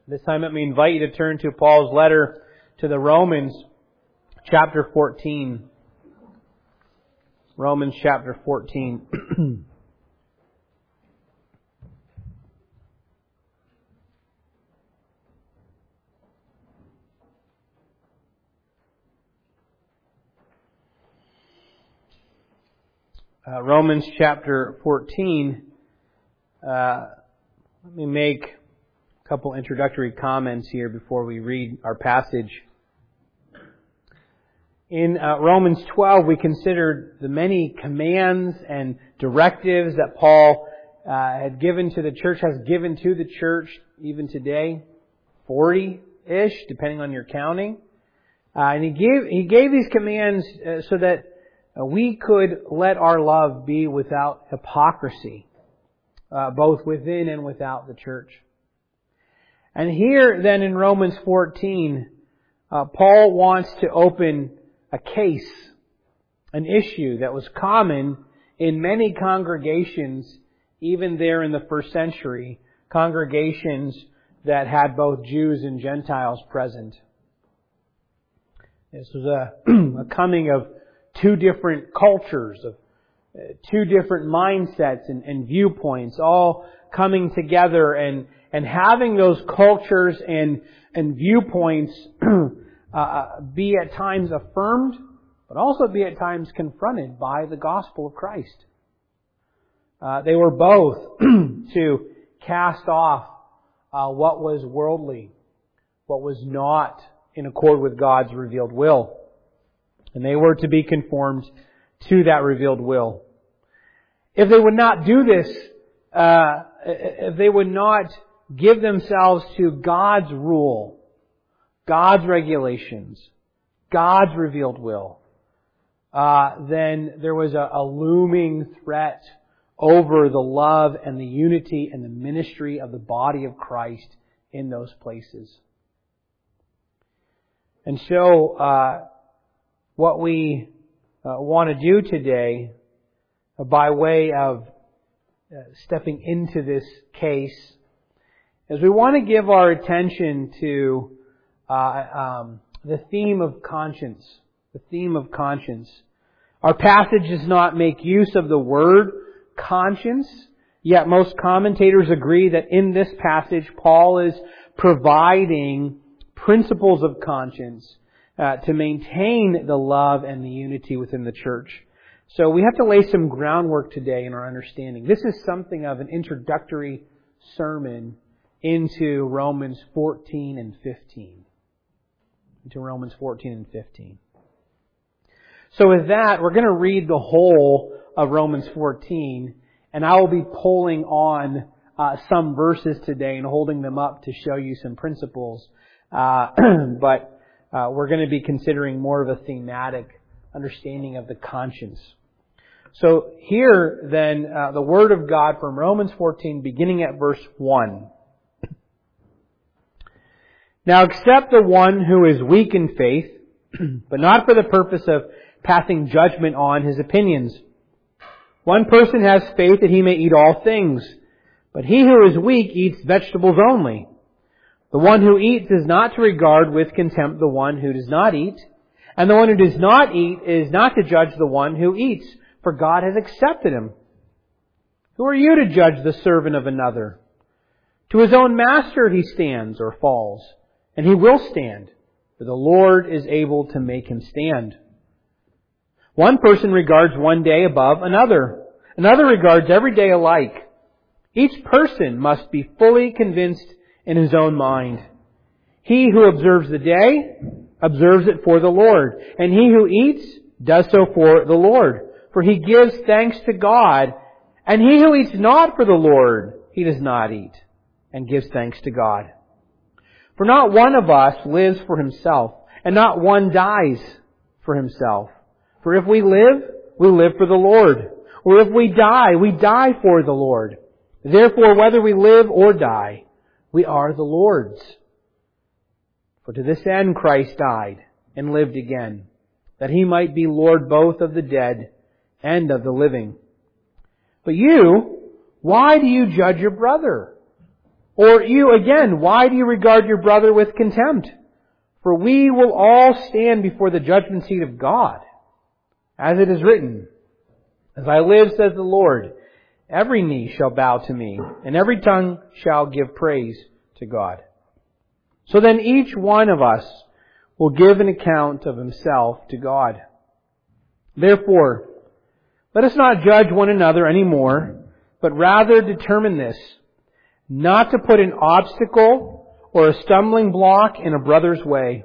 This time let me invite you to turn to Paul's letter to the Romans, chapter 14. Romans chapter 14. Romans chapter 14. Let me make a couple introductory comments here before we read our passage. In Romans 12, we considered the many commands and directives that Paul had given to the church, has given to the church even today, 40-ish, depending on your counting. And he gave these commands so that we could let our love be without hypocrisy, both within and without the church. And here then in Romans 14, Paul wants to open a case, an issue that was common in many congregations, even there in the first century, congregations that had both Jews and Gentiles present. This was a coming of two different cultures, of two different mindsets and viewpoints, all coming together and having those cultures and viewpoints be at times affirmed, but also be at times confronted by the gospel of Christ. They were both to cast off what was worldly, what was not in accord with God's revealed will. And they were to be conformed to that revealed will. If they would not do this, if they would not give themselves to God's rule, God's regulations, God's revealed will, then there was a looming threat over the love and the unity and the ministry of the body of Christ in those places. And so, what we want to do today, by way of stepping into this case, is we want to give our attention to the theme of conscience. The theme of conscience. Our passage does not make use of the word conscience, yet most commentators agree that in this passage Paul is providing principles of conscience to maintain the love and the unity within the church. So we have to lay some groundwork today in our understanding. This is something of an introductory sermon into Romans 14 and 15. Into Romans 14 and 15. So with that, we're going to read the whole of Romans 14, and I will be pulling on some verses today and holding them up to show you some principles. But we're going to be considering more of a thematic understanding of the conscience. So here, then, the Word of God from Romans 14, beginning at verse 1. Now accept the one who is weak in faith, but not for the purpose of passing judgment on his opinions. One person has faith that he may eat all things, but he who is weak eats vegetables only. The one who eats is not to regard with contempt the one who does not eat, and the one who does not eat is not to judge the one who eats, for God has accepted him. Who are you to judge the servant of another? To his own master he stands or falls, and he will stand, for the Lord is able to make him stand. One person regards one day above another. Another regards every day alike. Each person must be fully convinced in his own mind. He who observes the day, observes it for the Lord. And he who eats, does so for the Lord. For he gives thanks to God. And he who eats not for the Lord, he does not eat, and gives thanks to God. For not one of us lives for himself, and not one dies for himself. For if we live for the Lord. Or if we die for the Lord. Therefore, whether we live or die, we are the Lord's. For to this end Christ died and lived again, that He might be Lord both of the dead and of the living. But you, why do you judge your brother? Or you again, why do you regard your brother with contempt? For we will all stand before the judgment seat of God. As it is written, As I live, says the Lord, every knee shall bow to me, and every tongue shall give praise to God. So then each one of us will give an account of himself to God. Therefore, let us not judge one another anymore, but rather determine this, not to put an obstacle or a stumbling block in a brother's way.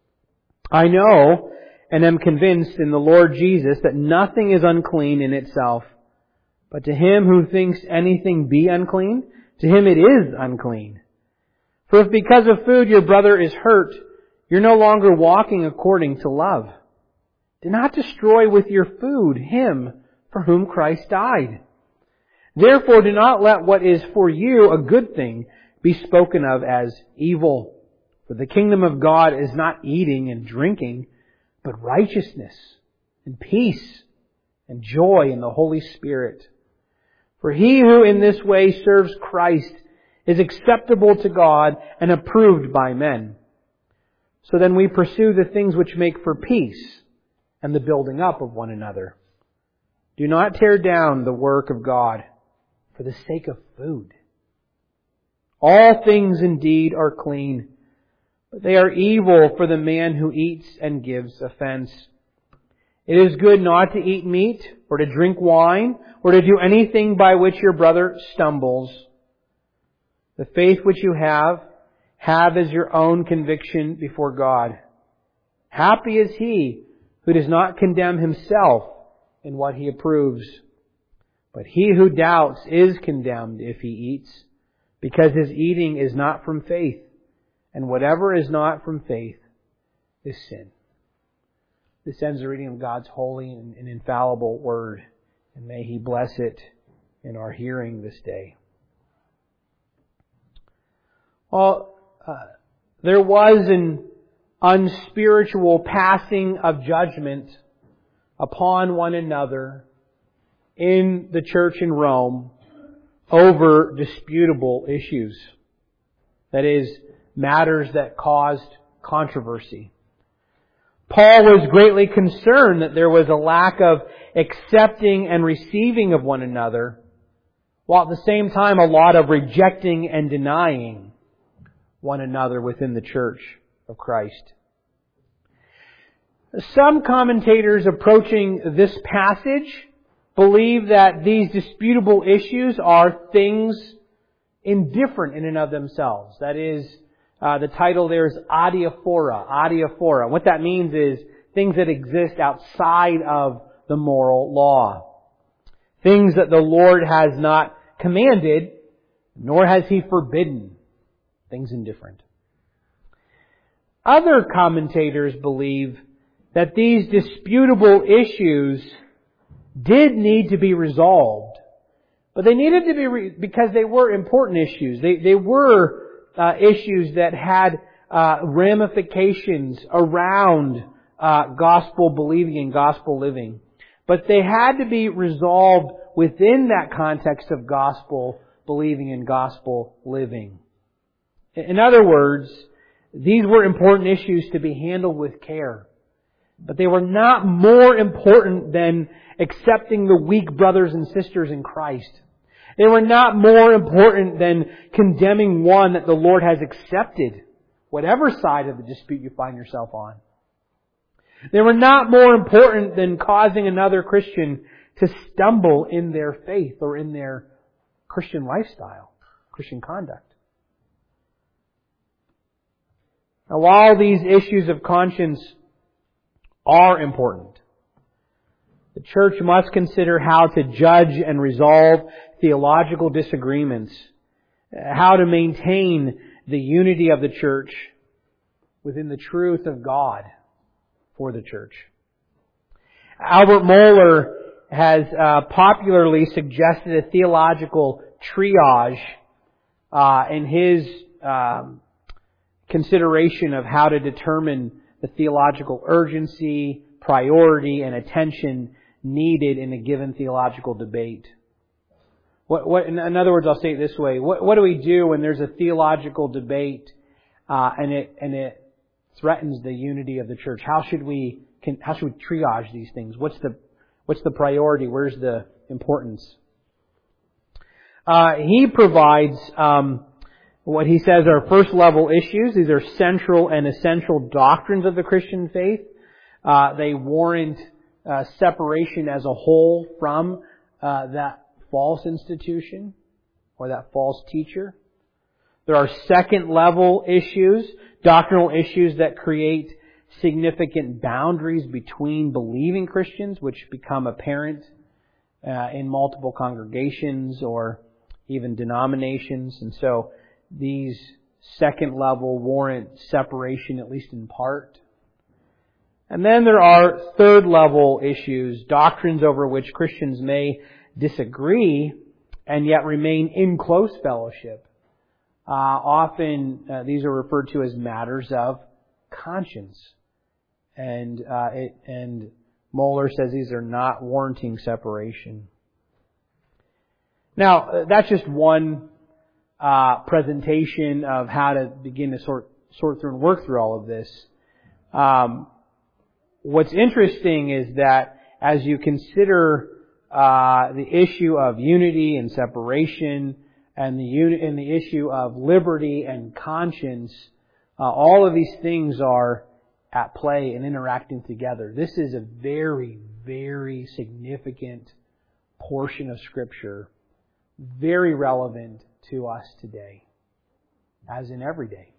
I know and am convinced in the Lord Jesus that nothing is unclean in itself, but to him who thinks anything be unclean, to him it is unclean. For if because of food your brother is hurt, you're no longer walking according to love. Do not destroy with your food him for whom Christ died. Therefore, do not let what is for you a good thing be spoken of as evil. For the kingdom of God is not eating and drinking, but righteousness and peace and joy in the Holy Spirit. For he who in this way serves Christ is acceptable to God and approved by men. So then we pursue the things which make for peace and the building up of one another. Do not tear down the work of God for the sake of food. All things indeed are clean, but they are evil for the man who eats and gives offense. It is good not to eat meat, or to drink wine, or to do anything by which your brother stumbles. The faith which you have as your own conviction before God. Happy is he who does not condemn himself in what he approves. But he who doubts is condemned if he eats, because his eating is not from faith, and whatever is not from faith is sin. This ends the reading of God's holy and infallible Word, and may He bless it in our hearing this day. Well, there was an unspiritual passing of judgment upon one another in the church in Rome over disputable issues. That is, matters that caused controversy. Paul was greatly concerned that there was a lack of accepting and receiving of one another, while at the same time a lot of rejecting and denying one another within the church of Christ. Some commentators approaching this passage believe that these disputable issues are things indifferent in and of themselves. That is, the title there is adiaphora. Adiaphora. What that means is things that exist outside of the moral law. Things that the Lord has not commanded, nor has He forbidden. Things indifferent. Other commentators believe that these disputable issues did need to be resolved. But they needed to be because they were important issues. They were issues that had ramifications around gospel believing and gospel living. But they had to be resolved within that context of gospel believing and gospel living. In other words, these were important issues to be handled with care. But they were not more important than accepting the weak brothers and sisters in Christ. They were not more important than condemning one that the Lord has accepted, whatever side of the dispute you find yourself on. They were not more important than causing another Christian to stumble in their faith or in their Christian lifestyle, Christian conduct. Now, while these issues of conscience are important, the church must consider how to judge and resolve theological disagreements, how to maintain the unity of the church within the truth of God for the church. Albert Mohler has popularly suggested a theological triage in his consideration of how to determine the theological urgency, priority, and attention needed in a given theological debate. In other words, I'll say it this way. What do we do when there's a theological debate, and it threatens the unity of the church? How should we triage these things? What's the priority? Where's the importance? He provides what he says are first level issues. These are central and essential doctrines of the Christian faith. They warrant separation as a whole from that false institution or that false teacher. There are second level issues, doctrinal issues that create significant boundaries between believing Christians, which become apparent in multiple congregations or even denominations. And so these second level warrant separation, at least in part. And then there are third level issues, doctrines over which Christians may disagree and yet remain in close fellowship. Often these are referred to as matters of conscience. And Mohler says these are not warranting separation. Now, that's just one presentation of how to begin to sort through and work through all of this. What's interesting is that as you consider the issue of unity and separation and the issue of liberty and conscience, all of these things are at play and interacting together. This is a very, very significant portion of Scripture, very relevant to us today, as in every day.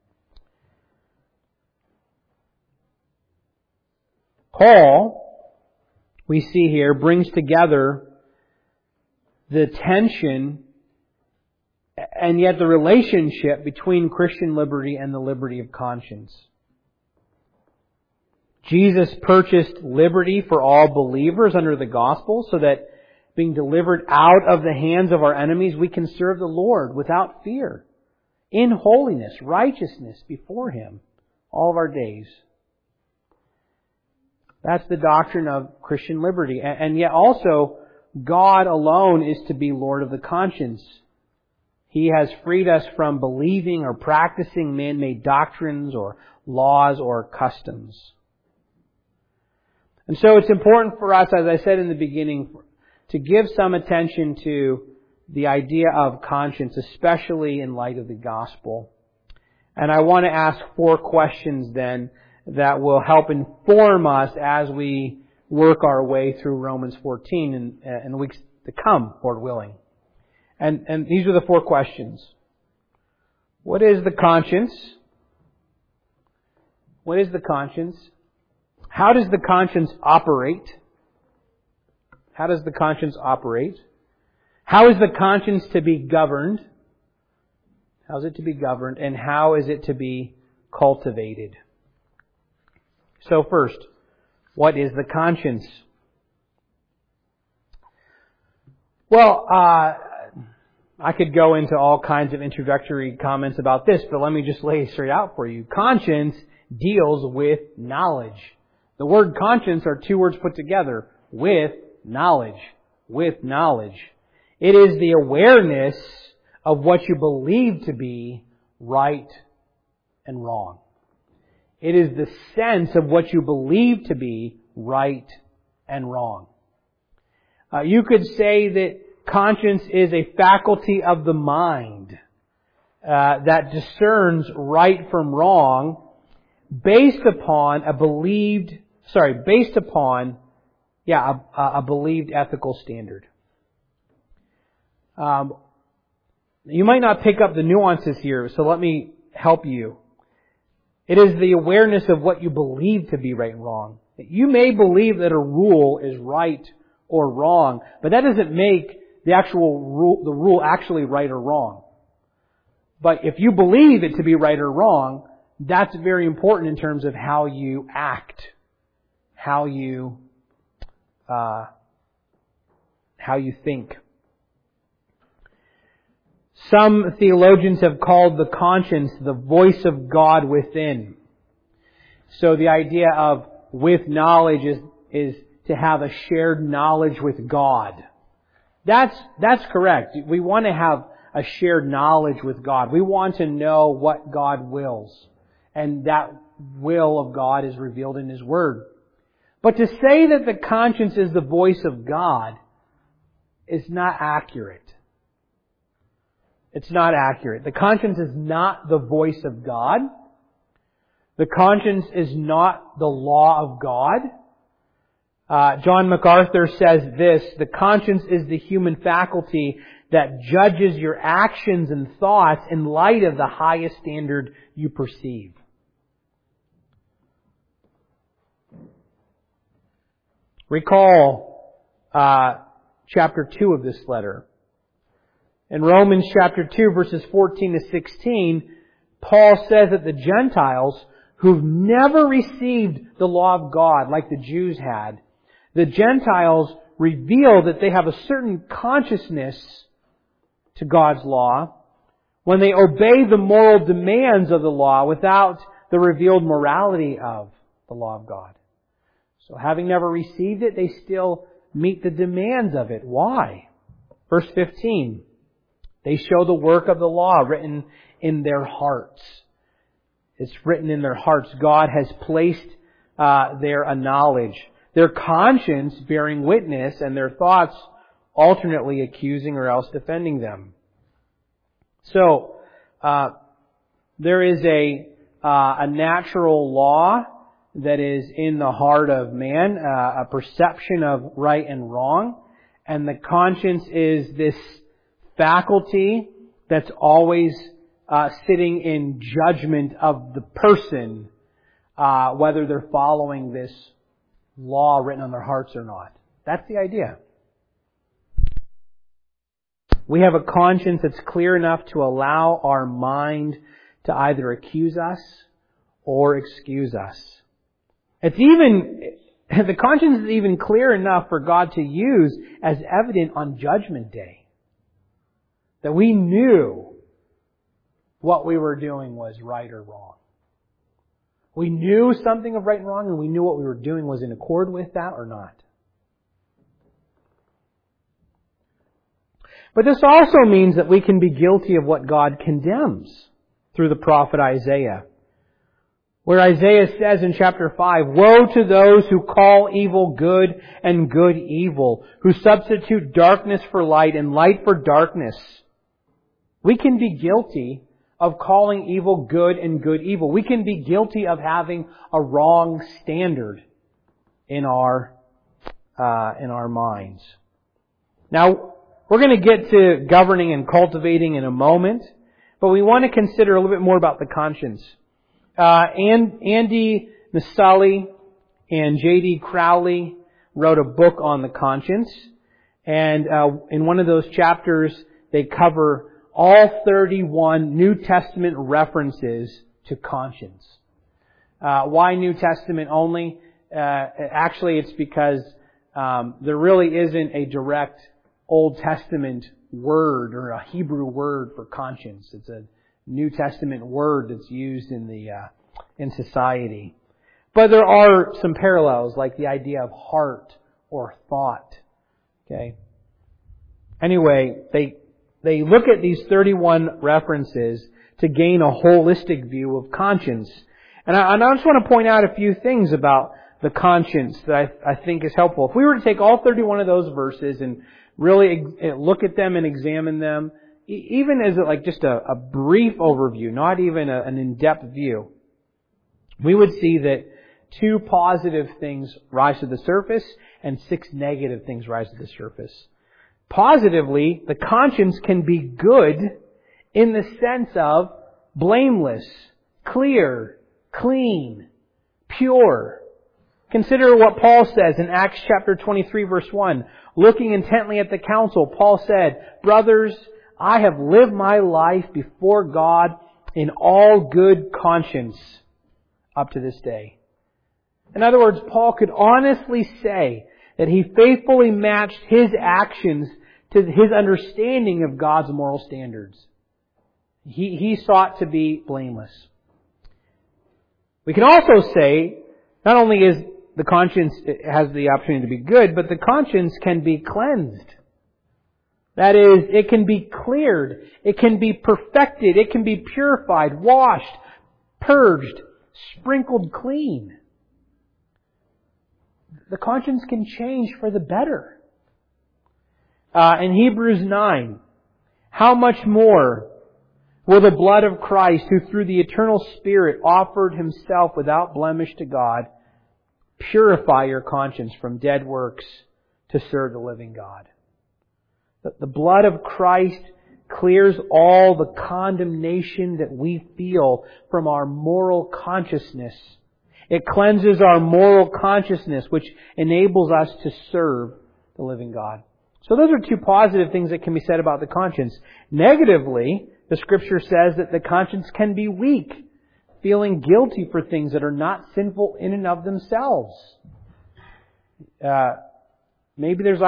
Paul, we see here, brings together the tension and yet the relationship between Christian liberty and the liberty of conscience. Jesus purchased liberty for all believers under the gospel so that being delivered out of the hands of our enemies, we can serve the Lord without fear, in holiness, righteousness before Him all of our days. That's the doctrine of Christian liberty. And yet also, God alone is to be Lord of the conscience. He has freed us from believing or practicing man-made doctrines or laws or customs. And so it's important for us, as I said in the beginning, to give some attention to the idea of conscience, especially in light of the gospel. And I want to ask 4 questions then that will help inform us as we work our way through Romans 14 in the weeks to come, Lord willing. And these are the 4 questions. What is the conscience? What is the conscience? How does the conscience operate? How does the conscience operate? How is the conscience to be governed? How is it to be governed? And how is it to be cultivated? So first, what is the conscience? Well, I could go into all kinds of introductory comments about this, but let me just lay it straight out for you. Conscience deals with knowledge. The word conscience are 2 words put together. With knowledge. With knowledge. It is the awareness of what you believe to be right and wrong. It is the sense of what you believe to be right and wrong. You could say that conscience is a faculty of the mind that discerns right from wrong based upon a believed ethical standard. You might not pick up the nuances here, so let me help you. It is the awareness of what you believe to be right and wrong. You may believe that a rule is right or wrong, but that doesn't make the rule actually right or wrong. But if you believe it to be right or wrong, that's very important in terms of how you act, how you think. Some theologians have called the conscience the voice of God within. So the idea of with knowledge is to have a shared knowledge with God. That's correct. We want to have a shared knowledge with God. We want to know what God wills. And that will of God is revealed in His Word. But to say that the conscience is the voice of God is not accurate. It's not accurate. The conscience is not the voice of God. The conscience is not the law of God. John MacArthur says this: the conscience is the human faculty that judges your actions and thoughts in light of the highest standard you perceive. Recall chapter 2 of this letter. In Romans chapter 2, verses 14 to 16, Paul says that the Gentiles who've never received the law of God like the Jews had, the Gentiles reveal that they have a certain consciousness to God's law when they obey the moral demands of the law without the revealed morality of the law of God. So having never received it, they still meet the demands of it. Why? Verse 15. They show the work of the law written in their hearts. It's written in their hearts. God has placed there a knowledge. Their conscience bearing witness, and their thoughts alternately accusing or else defending them. So, there is a natural law that is in the heart of man, a perception of right and wrong, and the conscience is this faculty that's always sitting in judgment of the person, whether they're following this law written on their hearts or not. That's the idea. We have a conscience that's clear enough to allow our mind to either accuse us or excuse us. The conscience is even clear enough for God to use as evident on Judgment Day. That we knew what we were doing was right or wrong. We knew something of right and wrong, and we knew what we were doing was in accord with that or not. But this also means that we can be guilty of what God condemns through the prophet Isaiah. Where Isaiah says in chapter 5, "Woe to those who call evil good and good evil, who substitute darkness for light and light for darkness." We can be guilty of calling evil good and good evil. We can be guilty of having a wrong standard in our minds. Now, we're going to get to governing and cultivating in a moment, but we want to consider a little bit more about the conscience. Andy Naselli and J.D. Crowley wrote a book on the conscience, and in one of those chapters they cover all 31 New Testament references to conscience. Why New Testament only? Actually, it's because there really isn't a direct Old Testament word or a Hebrew word for conscience. It's a New Testament word that's used in society. But there are some parallels, like the idea of heart or thought. Okay. Anyway, they look at these 31 references to gain a holistic view of conscience. And I just want to point out a few things about the conscience that I think is helpful. If we were to take all 31 of those verses and really look at them and examine them, even as just a brief overview, not even an in-depth view, we would see that 2 positive things rise to the surface and 6 negative things rise to the surface. Positively, the conscience can be good in the sense of blameless, clear, clean, pure. Consider what Paul says in Acts chapter 23, verse 1. Looking intently at the council, Paul said, "Brothers, I have lived my life before God in all good conscience up to this day." In other words, Paul could honestly say that he faithfully matched his actions to his understanding of God's moral standards. He sought to be blameless. We can also say, not only is the conscience has the opportunity to be good, but the conscience can be cleansed. That is, it can be cleared, it can be perfected, it can be purified, washed, purged, sprinkled clean. The conscience can change for the better. In Hebrews 9, how much more will the blood of Christ, who through the eternal Spirit offered Himself without blemish to God, purify your conscience from dead works to serve the living God? The blood of Christ clears all the condemnation that we feel from our moral consciousness. It cleanses our moral consciousness, which enables us to serve the living God. So those are two positive things that can be said about the conscience. Negatively, the Scripture says that the conscience can be weak, feeling guilty for things that are not sinful in and of themselves. Maybe there's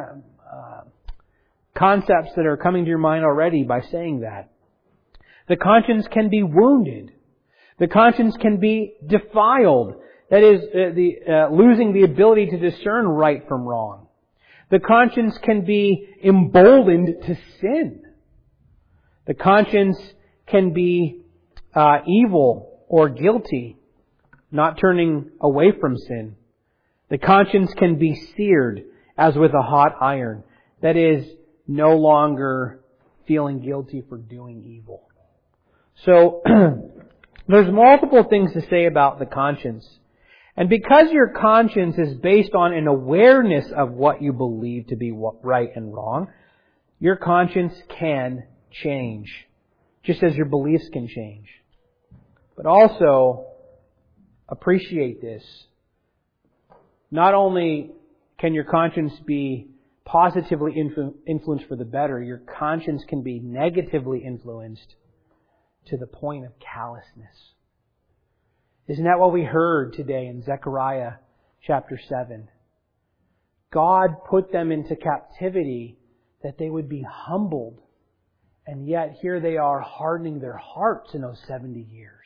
concepts that are coming to your mind already by saying that. The conscience can be wounded. The conscience can be defiled. That is, losing the ability to discern right from wrong. The conscience can be emboldened to sin. The conscience can be evil or guilty, not turning away from sin. The conscience can be seared as with a hot iron. That is, no longer feeling guilty for doing evil. So, there's multiple things to say about the conscience. And because your conscience is based on an awareness of what you believe to be right and wrong, your conscience can change, just as your beliefs can change. But also, appreciate this. Not only can your conscience be positively influenced for the better, your conscience can be negatively influenced to the point of callousness. Isn't that what we heard today in Zechariah chapter 7? God put them into captivity that they would be humbled, and yet here they are hardening their hearts in those 70 years.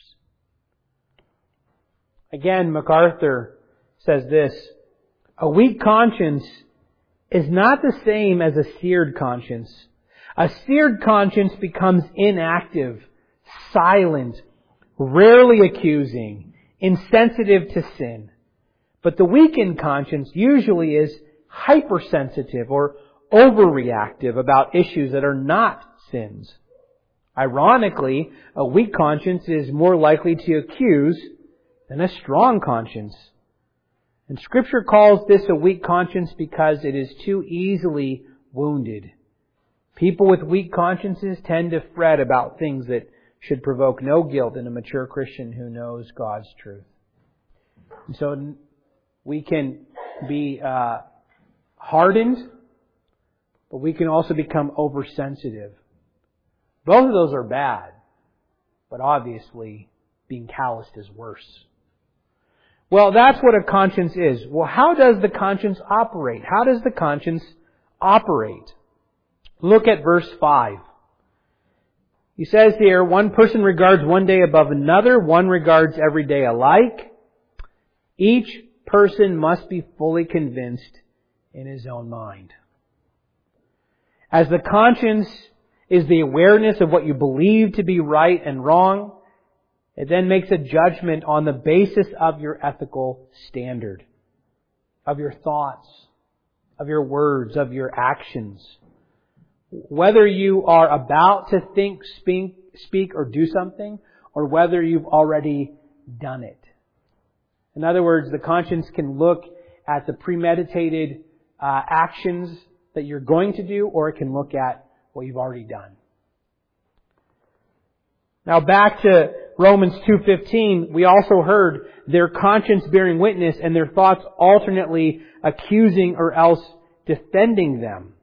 Again, MacArthur says this: a weak conscience is not the same as a seared conscience. A seared conscience becomes inactive, silent, rarely accusing, insensitive to sin. But the weakened conscience usually is hypersensitive or overreactive about issues that are not sins. Ironically, a weak conscience is more likely to accuse than a strong conscience. And Scripture calls this a weak conscience because it is too easily wounded. People with weak consciences tend to fret about things that should provoke no guilt in a mature Christian who knows God's truth. And so we can be hardened, but we can also become oversensitive. Both of those are bad, but obviously being calloused is worse. Well, that's what a conscience is. Well, how does the conscience operate? How does the conscience operate? Look at verse 5. He says here, one person regards one day above another, one regards every day alike. Each person must be fully convinced in his own mind. As the conscience is the awareness of what you believe to be right and wrong, it then makes a judgment on the basis of your ethical standard, of your thoughts, of your words, of your actions. Whether you are about to think, speak, or do something, or whether you've already done it. In other words, the conscience can look at the premeditated actions that you're going to do, or it can look at what you've already done. Now back to Romans 2:15, we also heard their conscience bearing witness and their thoughts alternately accusing or else defending them.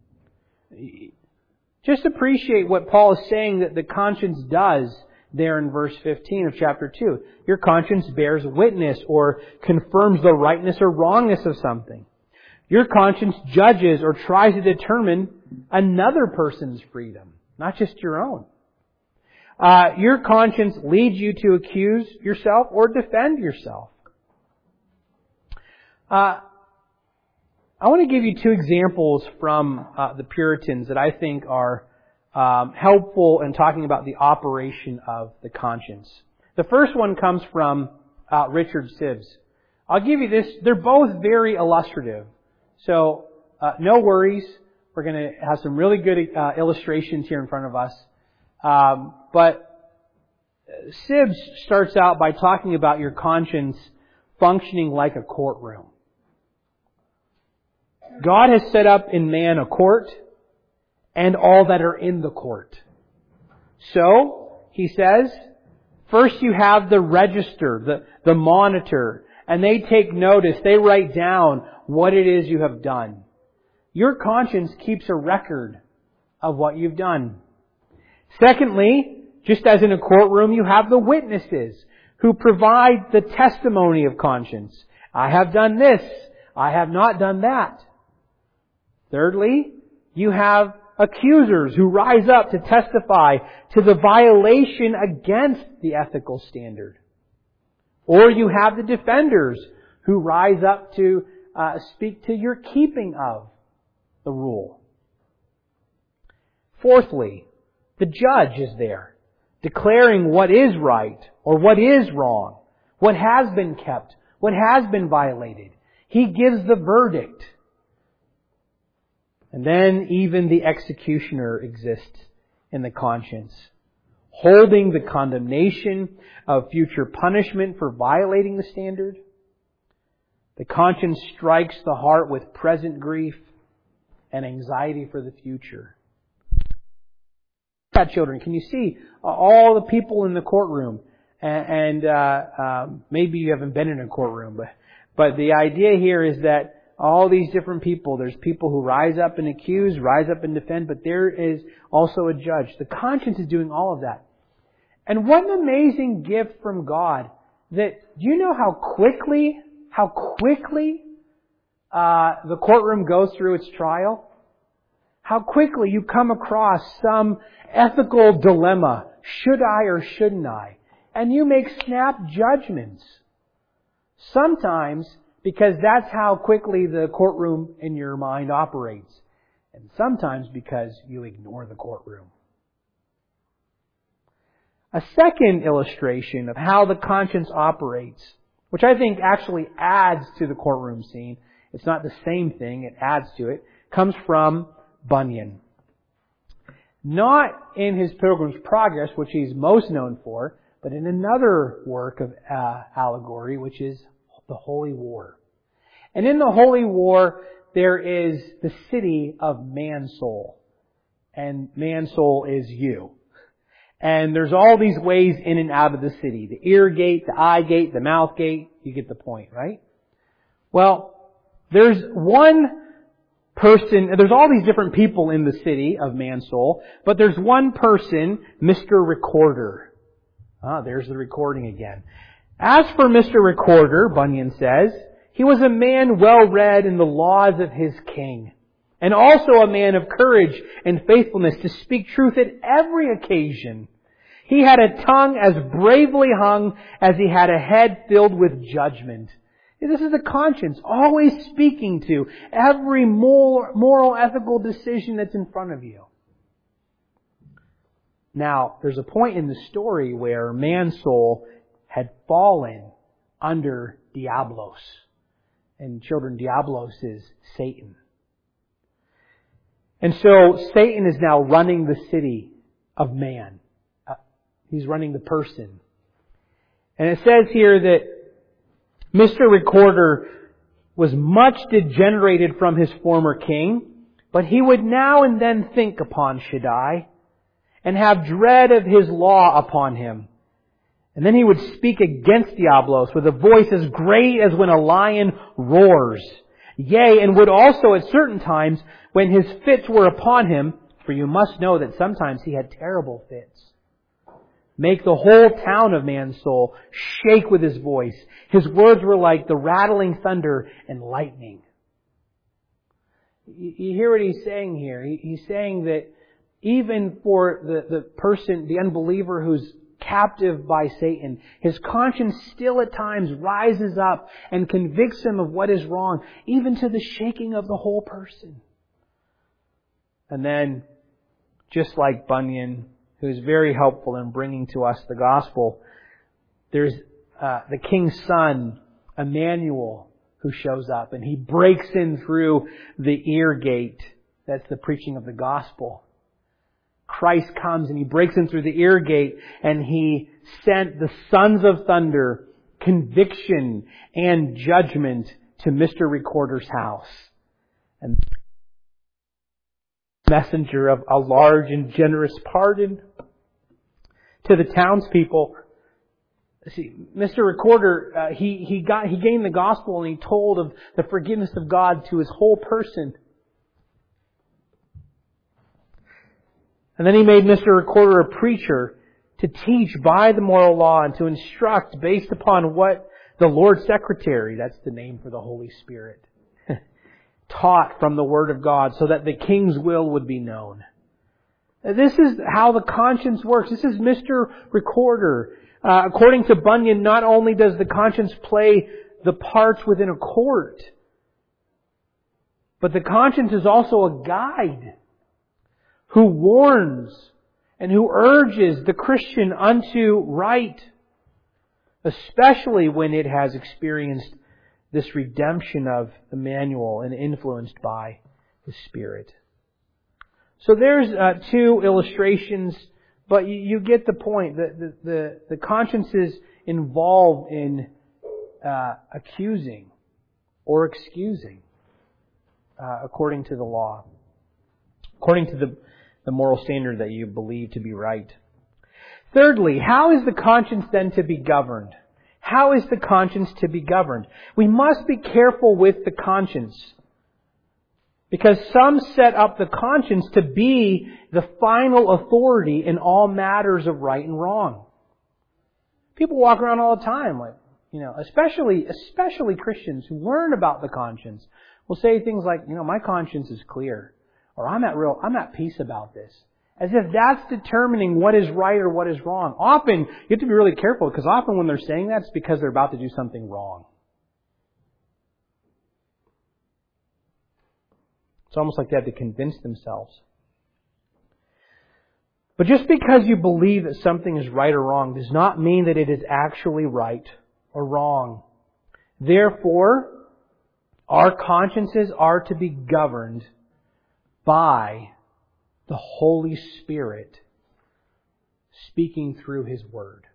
Just appreciate what Paul is saying that the conscience does there in verse 15 of chapter 2. Your conscience bears witness or confirms the rightness or wrongness of something. Your conscience judges or tries to determine another person's freedom, not just your own. Your conscience leads you to accuse yourself or defend yourself. I want to give you two examples from the Puritans that I think are helpful in talking about the operation of the conscience. The first one comes from Richard Sibbes. I'll give you this. They're both very illustrative. So, no worries. We're going to have some really good illustrations here in front of us. But Sibbes starts out by talking about your conscience functioning like a courtroom. God has set up in man a court and all that are in the court. So, he says, first you have the register, the monitor, and they take notice, they write down what it is you have done. Your conscience keeps a record of what you've done. Secondly, just as in a courtroom, you have the witnesses who provide the testimony of conscience. I have done this. I have not done that. Thirdly, you have accusers who rise up to testify to the violation against the ethical standard. Or you have the defenders who rise up to speak to your keeping of the rule. Fourthly, the judge is there, declaring what is right or what is wrong, what has been kept, what has been violated. He gives the verdict. And then even the executioner exists in the conscience, holding the condemnation of future punishment for violating the standard. The conscience strikes the heart with present grief and anxiety for the future. Children, can you see all the people in the courtroom? And maybe you haven't been in a courtroom, but the idea here is that all these different people, there's people who rise up and accuse, rise up and defend, but there is also a judge. The conscience is doing all of that. And what an amazing gift from God that, do you know how quickly the courtroom goes through its trial? How quickly you come across some ethical dilemma. Should I or shouldn't I? And you make snap judgments. Sometimes because that's how quickly the courtroom in your mind operates. And sometimes because you ignore the courtroom. A second illustration of how the conscience operates, which I think actually adds to the courtroom scene, it's not the same thing, it adds to it, comes from Bunyan. Not in his Pilgrim's Progress, which he's most known for, but in another work of allegory, which is the Holy War. And in the Holy War, there is the city of Mansoul. And Mansoul is you. And there's all these ways in and out of the city. The ear gate, the eye gate, the mouth gate. You get the point, right? Well, there's one person, there's all these different people in the city of Mansoul, but there's one person, Mr. Recorder. There's the recording again. As for Mr. Recorder, Bunyan says, he was a man well read in the laws of his king, and also a man of courage and faithfulness to speak truth at every occasion. He had a tongue as bravely hung as he had a head filled with judgment. This is the conscience, always speaking to every moral, ethical decision that's in front of you. Now, there's a point in the story where Mansoul had fallen under Diablos. And children, Diablos is Satan. And so Satan is now running the city of man. He's running the person. And it says here that Mr. Recorder was much degenerated from his former king, but he would now and then think upon Shaddai and have dread of his law upon him. And then he would speak against Diablos with a voice as great as when a lion roars. Yea, and would also at certain times, when his fits were upon him, for you must know that sometimes he had terrible fits, make the whole town of Mansoul shake with his voice. His words were like the rattling thunder and lightning. You hear what he's saying here? He's saying that even for the person, the unbeliever who's captive by Satan. His conscience still at times rises up and convicts him of what is wrong, even to the shaking of the whole person. And then, just like Bunyan, who is very helpful in bringing to us the gospel, there's the king's son, Emmanuel, who shows up, and he breaks in through the ear gate. That's the preaching of the gospel. Christ comes and He breaks in through the ear gate, and He sent the sons of thunder, conviction and judgment to Mr. Recorder's house. And messenger of a large and generous pardon to the townspeople. See, Mr. Recorder, he gained the gospel, and he told of the forgiveness of God to his whole person. And then he made Mr. Recorder a preacher to teach by the moral law and to instruct based upon what the Lord Secretary, that's the name for the Holy Spirit, taught from the Word of God, so that the King's will would be known. This is how the conscience works. This is Mr. Recorder. According to Bunyan, not only does the conscience play the parts within a court, but the conscience is also a guide who warns and who urges the Christian unto right, especially when it has experienced this redemption of Emmanuel and influenced by His Spirit. So there's two illustrations, but you get the point. The conscience is involved in accusing or excusing according to the law, according to the moral standard that you believe to be right. Thirdly, how is the conscience then to be governed? How is the conscience to be governed? We must be careful with the conscience, because some set up the conscience to be the final authority in all matters of right and wrong. People walk around all the time, especially Christians who learn about the conscience, will say things like, my conscience is clear, or I'm at peace about this. As if that's determining what is right or what is wrong. Often, you have to be really careful, because often when they're saying that, it's because they're about to do something wrong. It's almost like they have to convince themselves. But just because you believe that something is right or wrong does not mean that it is actually right or wrong. Therefore, our consciences are to be governed by the Holy Spirit speaking through His Word.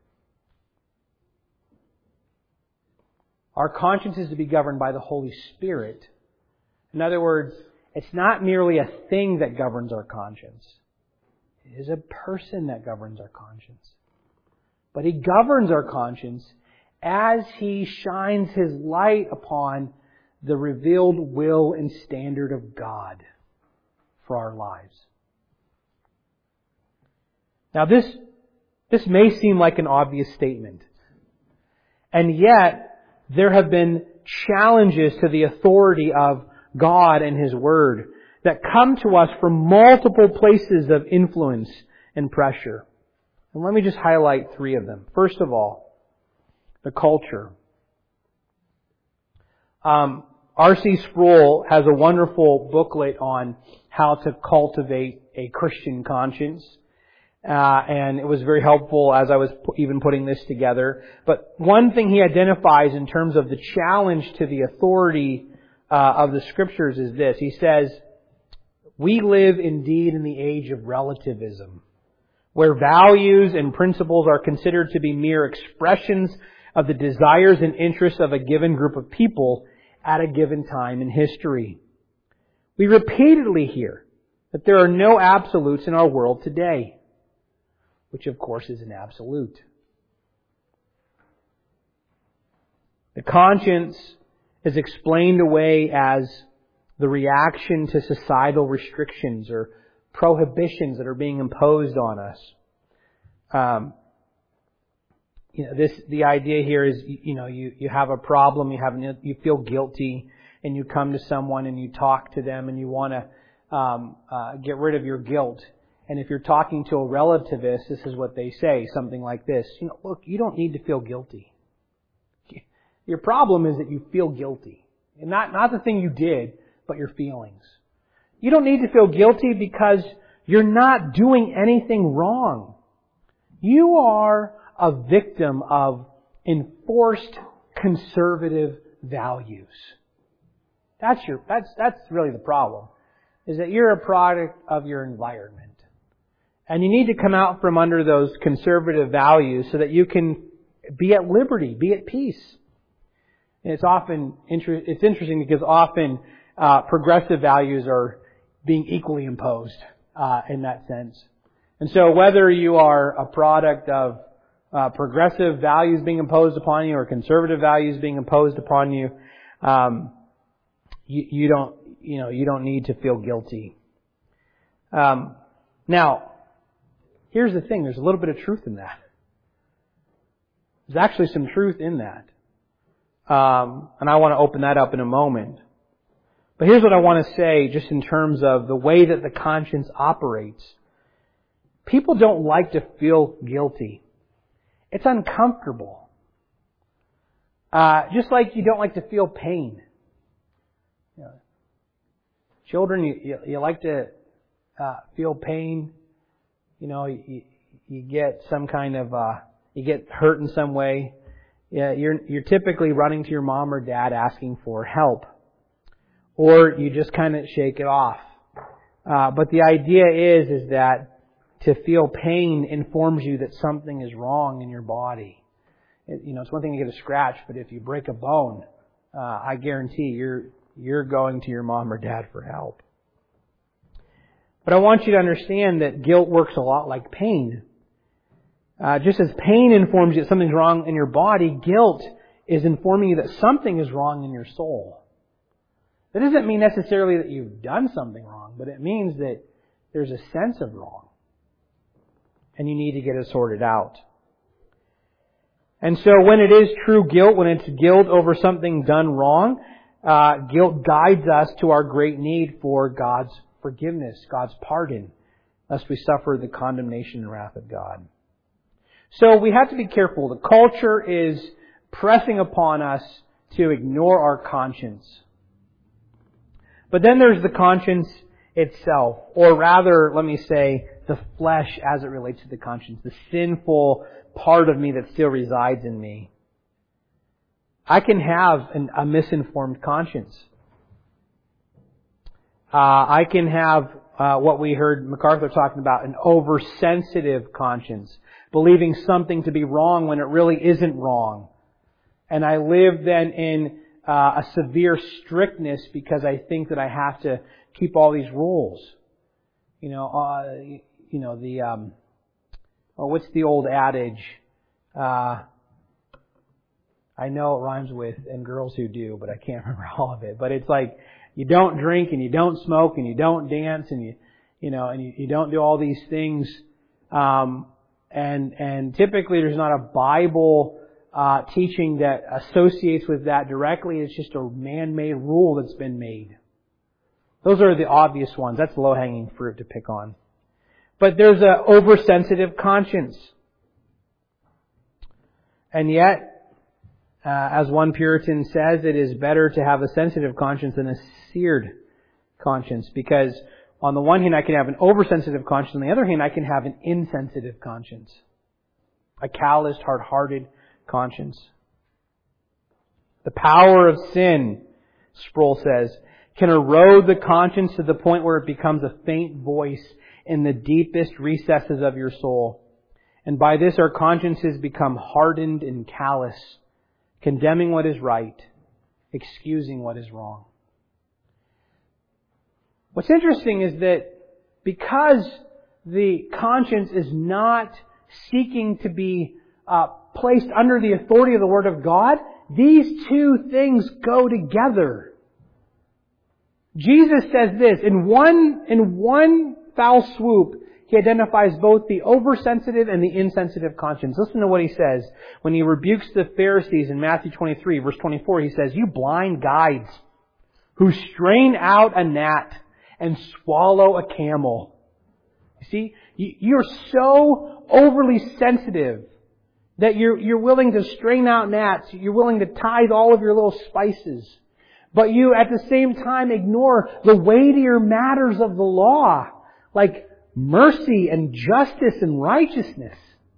Our conscience is to be governed by the Holy Spirit. In other words, it's not merely a thing that governs our conscience. It is a person that governs our conscience. But He governs our conscience as He shines His light upon the revealed will and standard of God for our lives. Now this may seem like an obvious statement. And yet, there have been challenges to the authority of God and His Word that come to us from multiple places of influence and pressure. And let me just highlight three of them. First of all, the culture. R.C. Sproul has a wonderful booklet on how to cultivate a Christian conscience. And it was very helpful as I was even putting this together. But one thing he identifies in terms of the challenge to the authority of the Scriptures is this. He says, we live indeed in the age of relativism, where values and principles are considered to be mere expressions of the desires and interests of a given group of people at a given time in history. We repeatedly hear that there are no absolutes in our world today, which of course is an absolute. The conscience is explained away as the reaction to societal restrictions or prohibitions that are being imposed on us. The idea here is, you have a problem, you feel guilty, and you come to someone and you talk to them and you want to get rid of your guilt. And if you're talking to a relativist, this is what they say, something like this. Look, you don't need to feel guilty. Your problem is that you feel guilty. And not the thing you did, but your feelings. You don't need to feel guilty because you're not doing anything wrong. You are a victim of enforced conservative values. That's really the problem, is that you're a product of your environment. And you need to come out from under those conservative values so that you can be at liberty, be at peace. And it's interesting because often progressive values are being equally imposed in that sense. And so whether you are a product of progressive values being imposed upon you or conservative values being imposed upon you, you don't need to feel guilty. Now, here's the thing. There's a little bit of truth in that. There's actually some truth in that. And I want to open that up in a moment. But here's what I want to say just in terms of the way that the conscience operates. People don't like to feel guilty. It's uncomfortable. Just like you don't like to feel pain. Children, you like to feel pain. You get some kind of, you get hurt in some way. You're typically running to your mom or dad asking for help. Or you just kind of shake it off. But the idea is that to feel pain informs you that something is wrong in your body. It's one thing to get a scratch, but if you break a bone, I guarantee you're going to your mom or dad for help. But I want you to understand that guilt works a lot like pain. Just as pain informs you that something's wrong in your body, guilt is informing you that something is wrong in your soul. That doesn't mean necessarily that you've done something wrong, but it means that there's a sense of wrong. And you need to get it sorted out. And so when it is true guilt, when it's guilt over something done wrong, guilt guides us to our great need for God's forgiveness, God's pardon, lest we suffer the condemnation and wrath of God. So we have to be careful. The culture is pressing upon us to ignore our conscience. But then there's the conscience itself, or rather, let me say, the flesh as it relates to the conscience, the sinful part of me that still resides in me. I can have a misinformed conscience. I can have what we heard MacArthur talking about, an oversensitive conscience, believing something to be wrong when it really isn't wrong. And I live then in a severe strictness because I think that I have to keep all these rules. What's the old adage? I know it rhymes with "and girls who do," but I can't remember all of it. But it's like you don't drink and you don't smoke and you don't dance and you don't do all these things. And typically there's not a Bible teaching that associates with that directly. It's just a man-made rule that's been made. Those are the obvious ones. That's low-hanging fruit to pick on. But there's an oversensitive conscience. And yet, as one Puritan says, it is better to have a sensitive conscience than a seared conscience. Because on the one hand, I can have an oversensitive conscience. On the other hand, I can have an insensitive conscience. A calloused, hard-hearted conscience. The power of sin, Sproul says, can erode the conscience to the point where it becomes a faint voice in the deepest recesses of your soul. And by this our consciences become hardened and callous, condemning what is right, excusing what is wrong. What's interesting is that because the conscience is not seeking to be placed under the authority of the Word of God, these two things go together. Jesus says this, in one foul swoop, He identifies both the oversensitive and the insensitive conscience. Listen to what He says when He rebukes the Pharisees in Matthew 23, verse 24. He says, "You blind guides who strain out a gnat and swallow a camel, You see, you're so overly sensitive that you're willing to strain out gnats. You're willing to tithe all of your little spices. But you, at the same time, ignore the weightier matters of the law, like mercy and justice and righteousness.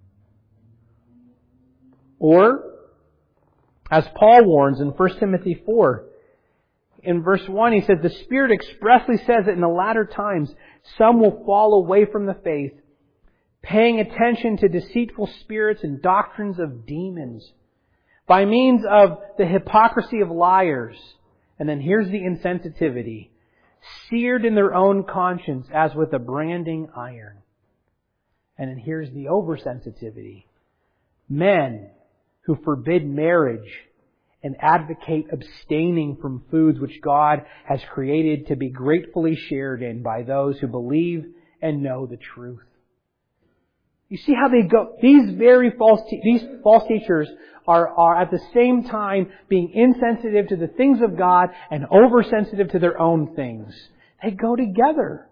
Or, as Paul warns in 1 Timothy 4, in verse 1, he says, the Spirit expressly says that in the latter times, some will fall away from the faith, paying attention to deceitful spirits and doctrines of demons, by means of the hypocrisy of liars. And then here's the insensitivity, seared in their own conscience as with a branding iron. And then here's the oversensitivity, men who forbid marriage and advocate abstaining from foods which God has created to be gratefully shared in by those who believe and know the truth. You see how they go? These false teachers are at the same time being insensitive to the things of God and oversensitive to their own things. They go together.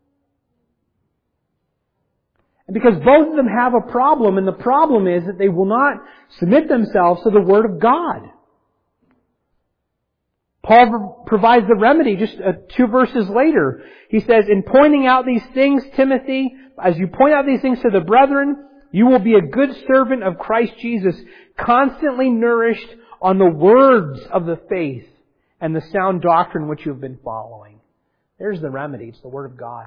And because both of them have a problem, and the problem is that they will not submit themselves to the Word of God. Paul provides the remedy just 2 verses later. He says, in pointing out these things, Timothy, as you point out these things to the brethren, you will be a good servant of Christ Jesus, constantly nourished on the words of the faith and the sound doctrine which you have been following. There's the remedy. It's the Word of God.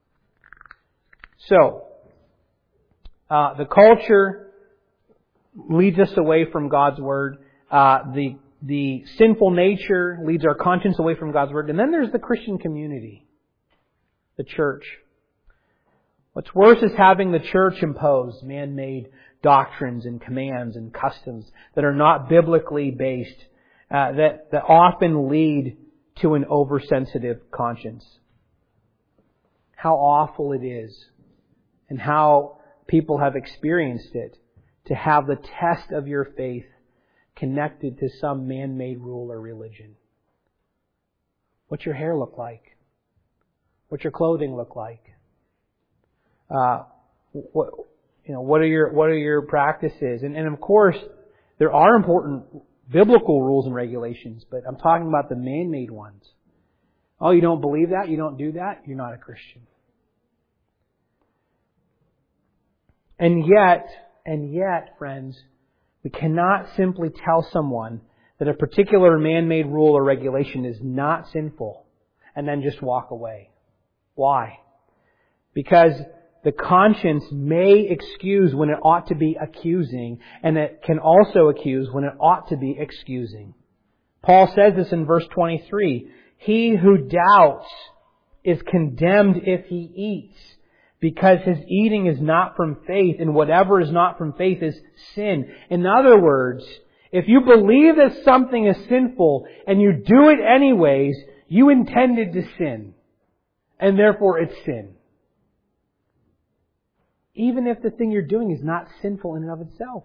So, the culture leads us away from God's Word. The sinful nature leads our conscience away from God's Word. And then there's the Christian community, the church. What's worse is having the church impose man-made doctrines and commands and customs that are not biblically based, that often lead to an oversensitive conscience. How awful it is, and how people have experienced it, to have the test of your faith connected to some man-made rule or religion. What's your hair look like? What's your clothing look like? What are your practices? And of course, there are important biblical rules and regulations, but I'm talking about the man-made ones. Oh, you don't believe that? You don't do that? You're not a Christian. And yet, friends, we cannot simply tell someone that a particular man-made rule or regulation is not sinful and then just walk away. Why? Because the conscience may excuse when it ought to be accusing, and it can also accuse when it ought to be excusing. Paul says this in verse 23. He who doubts is condemned if he eats, because his eating is not from faith, and whatever is not from faith is sin. In other words, if you believe that something is sinful and you do it anyways, you intended to sin, and therefore it's sin. Even if the thing you're doing is not sinful in and of itself.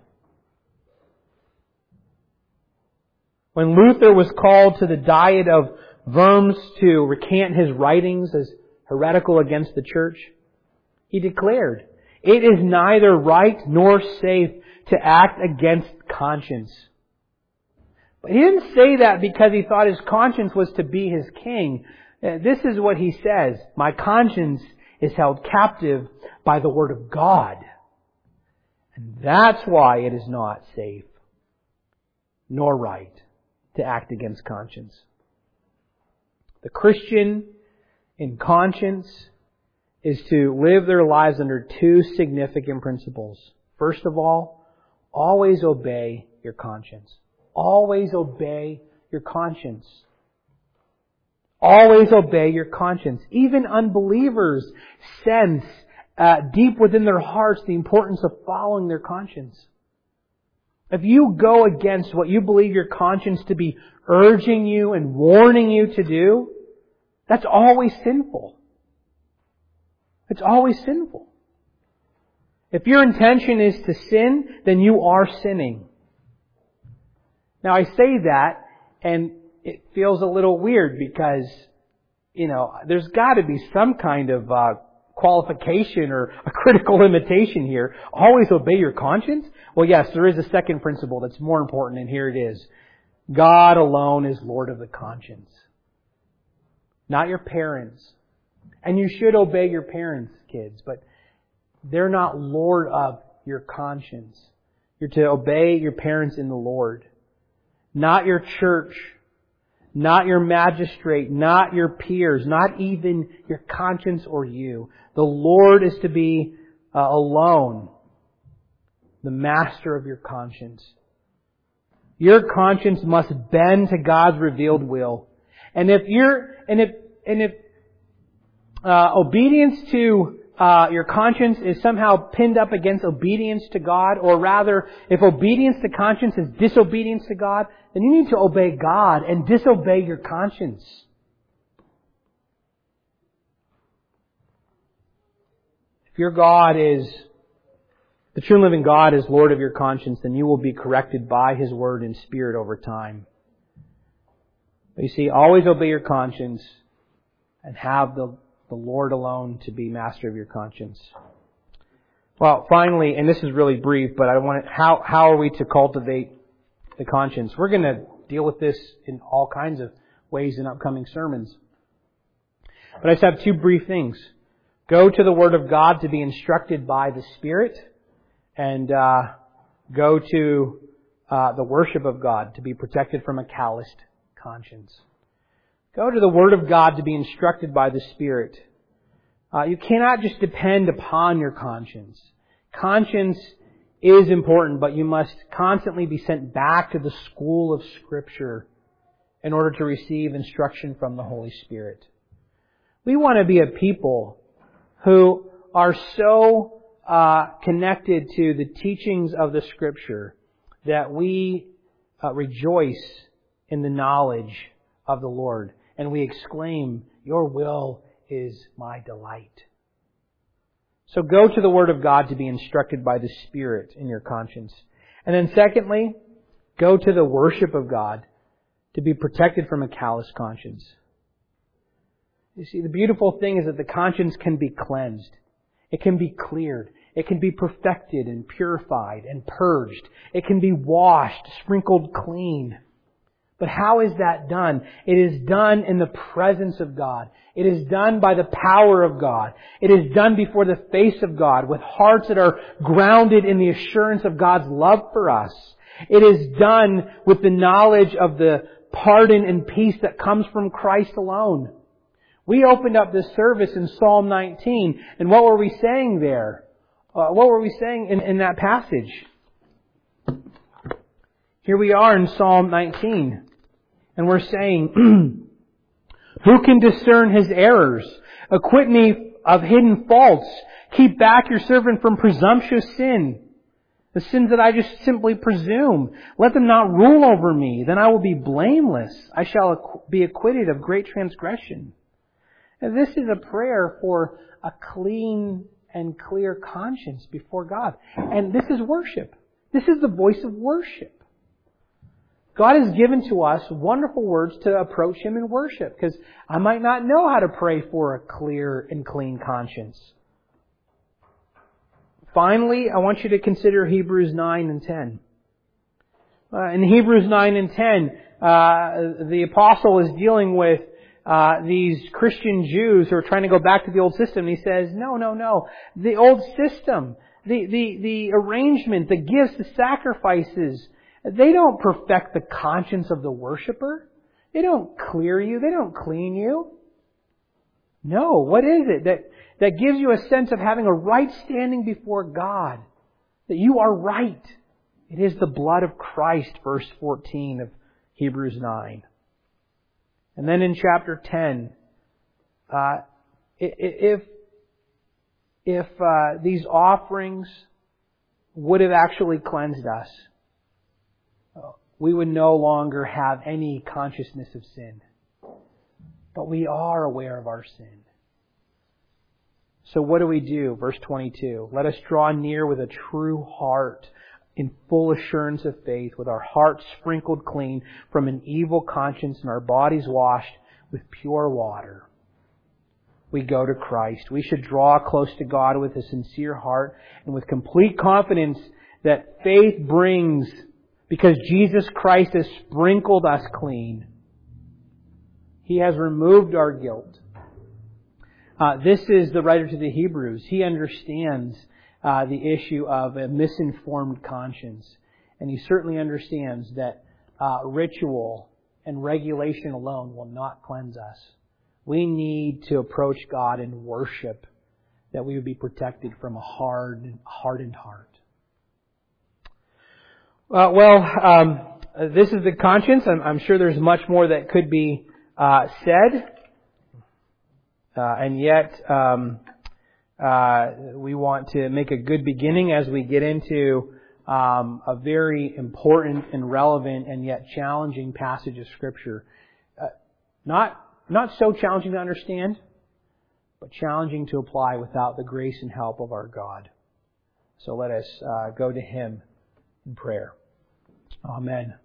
When Luther was called to the Diet of Worms to recant his writings as heretical against the church, he declared, "It is neither right nor safe to act against conscience." But he didn't say that because he thought his conscience was to be his king. This is what he says, "My conscience is held captive by the Word of God. And that's why it is not safe nor right to act against conscience." The Christian in conscience is to live their lives under 2 significant principles. First of all, always obey your conscience. Always obey your conscience. Always obey your conscience. Even unbelievers sense deep within their hearts the importance of following their conscience. If you go against what you believe your conscience to be urging you and warning you to do, that's always sinful. It's always sinful. If your intention is to sin, then you are sinning. Now I say that, and it feels a little weird because, there's got to be some kind of qualification or a critical limitation here. Always obey your conscience? Well, yes, there is a second principle that's more important, and here it is. God alone is Lord of the conscience. Not your parents. And you should obey your parents, kids, but they're not Lord of your conscience. You're to obey your parents in the Lord. Not your church. Not your magistrate. Not your peers. Not even your conscience or you. The Lord is to be alone the master of your conscience. Your conscience must bend to God's revealed will. And if obedience to your conscience is somehow pinned up against obedience to God, or rather, if obedience to conscience is disobedience to God, then you need to obey God and disobey your conscience. If your God is, the true and living God is Lord of your conscience, then you will be corrected by His Word and Spirit over time. But you see, always obey your conscience and have the Lord alone to be master of your conscience. Well, finally, and this is really brief, but how are we to cultivate the conscience? We're going to deal with this in all kinds of ways in upcoming sermons. But I just have two brief things. Go to the Word of God to be instructed by the Spirit, and go to the worship of God to be protected from a calloused conscience. Go to the Word of God to be instructed by the Spirit. You cannot just depend upon your conscience. Conscience is important, but you must constantly be sent back to the school of Scripture in order to receive instruction from the Holy Spirit. We want to be a people who are so connected to the teachings of the Scripture that we rejoice in the knowledge of the Lord. And we exclaim, "Your will is my delight." So go to the Word of God to be instructed by the Spirit in your conscience. And then secondly, go to the worship of God to be protected from a callous conscience. You see, the beautiful thing is that the conscience can be cleansed. It can be cleared. It can be perfected and purified and purged. It can be washed, sprinkled clean. But how is that done? It is done in the presence of God. It is done by the power of God. It is done before the face of God with hearts that are grounded in the assurance of God's love for us. It is done with the knowledge of the pardon and peace that comes from Christ alone. We opened up this service in Psalm 19, and what were we saying there? What were we saying in that passage? Here we are in Psalm 19. And we're saying, who can discern his errors? Acquit me of hidden faults. Keep back your servant from presumptuous sin. The sins that I just simply presume. Let them not rule over me. Then I will be blameless. I shall be acquitted of great transgression. And this is a prayer for a clean and clear conscience before God. And this is worship. This is the voice of worship. God has given to us wonderful words to approach Him in worship, because I might not know how to pray for a clear and clean conscience. Finally, I want you to consider Hebrews 9 and 10. In Hebrews 9 and 10, the apostle is dealing with these Christian Jews who are trying to go back to the old system. He says, no. The old system, the arrangement, the gifts, the sacrifices, they don't perfect the conscience of the worshiper. They don't clear you. They don't clean you. No, what is it that gives you a sense of having a right standing before God? That you are right. It is the blood of Christ, verse 14 of Hebrews 9. And then in chapter 10, if these offerings would have actually cleansed us, we would no longer have any consciousness of sin. But we are aware of our sin. So what do we do? Verse 22. Let us draw near with a true heart in full assurance of faith, with our hearts sprinkled clean from an evil conscience and our bodies washed with pure water. we go to Christ. We should draw close to God with a sincere heart and with complete confidence that faith brings because Jesus Christ has sprinkled us clean. He has removed our guilt. This is the writer to the Hebrews. He understands the issue of a misinformed conscience. And he certainly understands that ritual and regulation alone will not cleanse us. We need to approach God in worship, that we would be protected from a hardened heart. This is the conscience. I'm sure there's much more that could be said. And yet, we want to make a good beginning as we get into a very important and relevant and yet challenging passage of Scripture. Not so challenging to understand, but challenging to apply without the grace and help of our God. So let us go to Him in prayer. Amen.